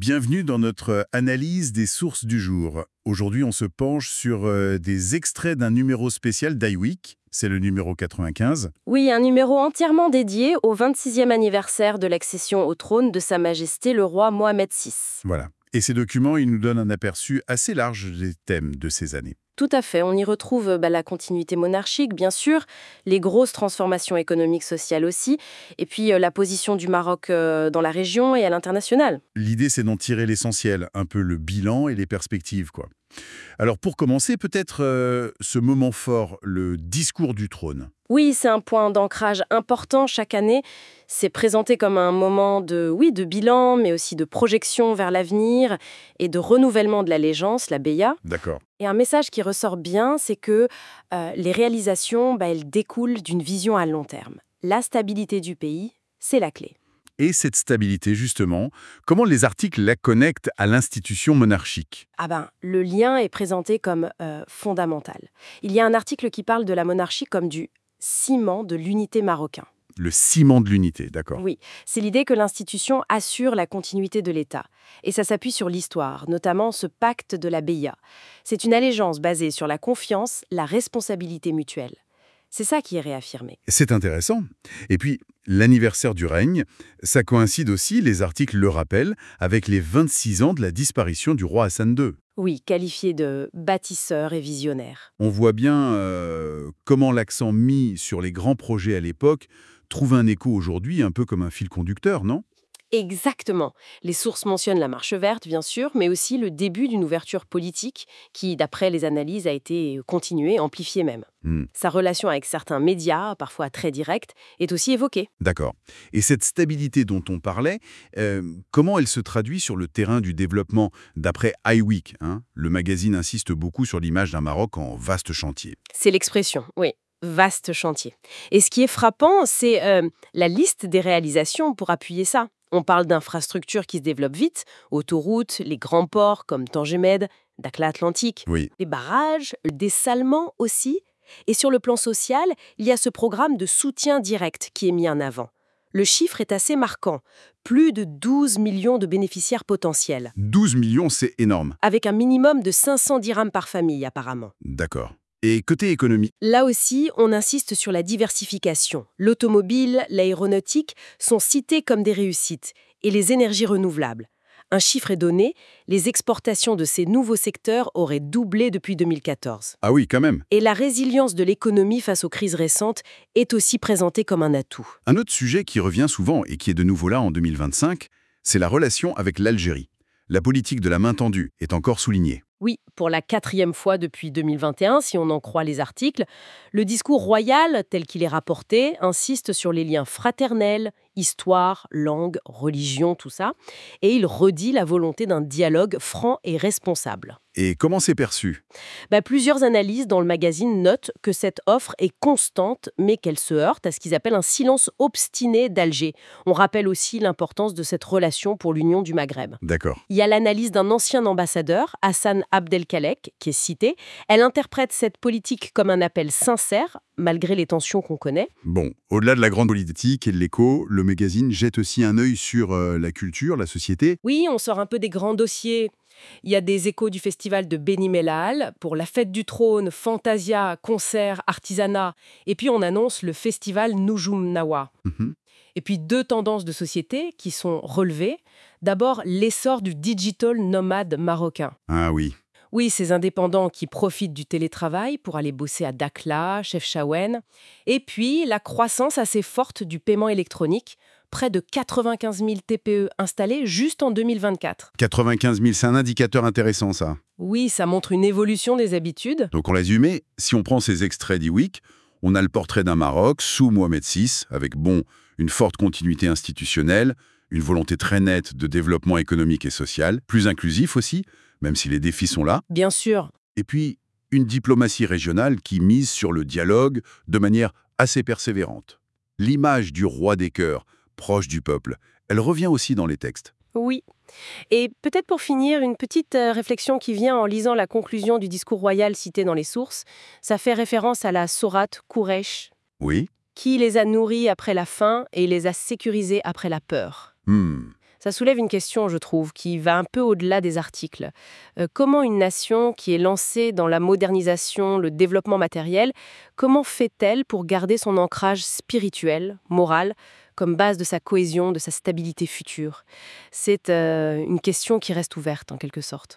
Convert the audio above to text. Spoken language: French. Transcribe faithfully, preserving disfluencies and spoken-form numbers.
Bienvenue dans notre analyse des sources du jour. Aujourd'hui, on se penche sur euh, des extraits d'un numéro spécial d'iWeek. C'est le numéro quatre-vingt-quinze. Oui, un numéro entièrement dédié au vingt-sixième anniversaire de l'accession au trône de Sa Majesté le roi Mohamed six. Voilà. Et ces documents, ils nous donnent un aperçu assez large des thèmes de ces années. Tout à fait, on y retrouve bah, la continuité monarchique, bien sûr, les grosses transformations économiques, sociales aussi, et puis euh, la position du Maroc euh, dans la région et à l'international. L'idée, c'est d'en tirer l'essentiel, un peu le bilan et les perspectives, quoi. Alors, pour commencer, peut-être euh, ce moment fort, le discours du trône. Oui, c'est un point d'ancrage important chaque année. C'est présenté comme un moment de, oui, de bilan, mais aussi de projection vers l'avenir et de renouvellement de l'allégeance, la Beya. D'accord. Et un message qui ressort bien, c'est que euh, les réalisations, bah, elles découlent d'une vision à long terme. La stabilité du pays, c'est la clé. Et cette stabilité, justement, comment les articles la connectent à l'institution monarchique? Ah ben, le lien est présenté comme euh, fondamental. Il y a un article qui parle de la monarchie comme du ciment de l'unité marocain. Le ciment de l'unité, d'accord. Oui, c'est l'idée que l'institution assure la continuité de l'État. Et ça s'appuie sur l'histoire, notamment ce pacte de la Beya. C'est une allégeance basée sur la confiance, la responsabilité mutuelle. C'est ça qui est réaffirmé. C'est intéressant. Et puis, l'anniversaire du règne, ça coïncide aussi, les articles le rappellent, avec les vingt-six ans de la disparition du roi Hassan deux. Oui, qualifié de bâtisseur et visionnaire. On voit bien euh, comment l'accent mis sur les grands projets à l'époque trouve un écho aujourd'hui, un peu comme un fil conducteur, non? Exactement. Les sources mentionnent la marche verte, bien sûr, mais aussi le début d'une ouverture politique qui, d'après les analyses, a été continuée, amplifiée même. Hmm, Sa relation avec certains médias, parfois très directe, est aussi évoquée. d'accord. Et cette stabilité dont on parlait, euh, comment elle se traduit sur le terrain du développement? D'après iWeek, hein, le magazine insiste beaucoup sur l'image d'un Maroc en vaste chantier. C'est l'expression, oui. Vaste chantier. Et ce qui est frappant, c'est euh, la liste des réalisations pour appuyer ça. On parle d'infrastructures qui se développent vite, autoroutes, les grands ports comme Tangemed, Dakhla Atlantique, Oui. les barrages, le dessalement aussi. Et sur le plan social, il y a ce programme de soutien direct qui est mis en avant. Le chiffre est assez marquant, plus de douze millions de bénéficiaires potentiels, douze millions, c'est énorme. avec un minimum de cinq cents dirhams par famille apparemment. D'accord. Et côté économie, Là aussi, on insiste sur la diversification. L'automobile, l'aéronautique sont cités comme des réussites, et les énergies renouvelables. Un chiffre est donné, les exportations de ces nouveaux secteurs auraient doublé depuis deux mille quatorze. ah oui, quand même. Et la résilience de l'économie face aux crises récentes est aussi présentée comme un atout. Un autre sujet qui revient souvent et qui est de nouveau là en deux mille vingt-cinq, c'est la relation avec l'Algérie. La politique de la main tendue est encore soulignée. Oui, pour la quatrième fois depuis deux mille vingt et un, si on en croit les articles, le discours royal, tel qu'il est rapporté, insiste sur les liens fraternels, histoire, langue, religion, tout ça, et il redit la volonté d'un dialogue franc et responsable. Et comment c'est perçu? Bah, plusieurs analyses dans le magazine notent que cette offre est constante, mais qu'elle se heurte à ce qu'ils appellent un silence obstiné d'Alger. On rappelle aussi l'importance de cette relation pour l'Union du Maghreb. D'accord. Il y a l'analyse d'un ancien ambassadeur, Hassan Abdelkalek, qui est cité. Elle interprète cette politique comme un appel sincère, malgré les tensions qu'on connaît. Bon, au-delà de la grande politique et de l'écho, le magazine jette aussi un œil sur euh, la culture, la société. Oui, on sort un peu des grands dossiers. Il y a des échos du festival de Beni Mellal, pour la fête du trône, Fantasia, concerts, artisanat. Et puis on annonce le festival Noujoum Nawa. Mhm. Et puis deux tendances de société qui sont relevées. D'abord, l'essor du digital nomade marocain. Ah oui. Oui, ces indépendants qui profitent du télétravail pour aller bosser à Dakhla, Chefchaouen. Et puis, la croissance assez forte du paiement électronique, près de quatre-vingt-quinze mille T P E installés juste en deux mille vingt-quatre. quatre-vingt-quinze mille, c'est un indicateur intéressant, ça. Oui, ça montre une évolution des habitudes. Donc, en résumé, si on prend ces extraits d'E-Week, on a le portrait d'un Maroc sous Mohamed six, avec, bon, une forte continuité institutionnelle, une volonté très nette de développement économique et social, plus inclusif aussi, même si les défis sont là, Bien sûr. et puis une diplomatie régionale qui mise sur le dialogue de manière assez persévérante. L'image du roi des cœurs, proche du peuple, elle revient aussi dans les textes. Oui. Et peut-être pour finir, une petite euh, réflexion qui vient en lisant la conclusion du discours royal cité dans les sources. Ça fait référence à la sourate Quraysh, Oui. qui les a nourris après la faim et les a sécurisés après la peur. Hmm. Ça soulève une question, je trouve, qui va un peu au-delà des articles. Euh, comment une nation qui est lancée dans la modernisation, le développement matériel, comment fait-elle pour garder son ancrage spirituel, moral, comme base de sa cohésion, de sa stabilité future? C'est euh, une question qui reste ouverte, en quelque sorte.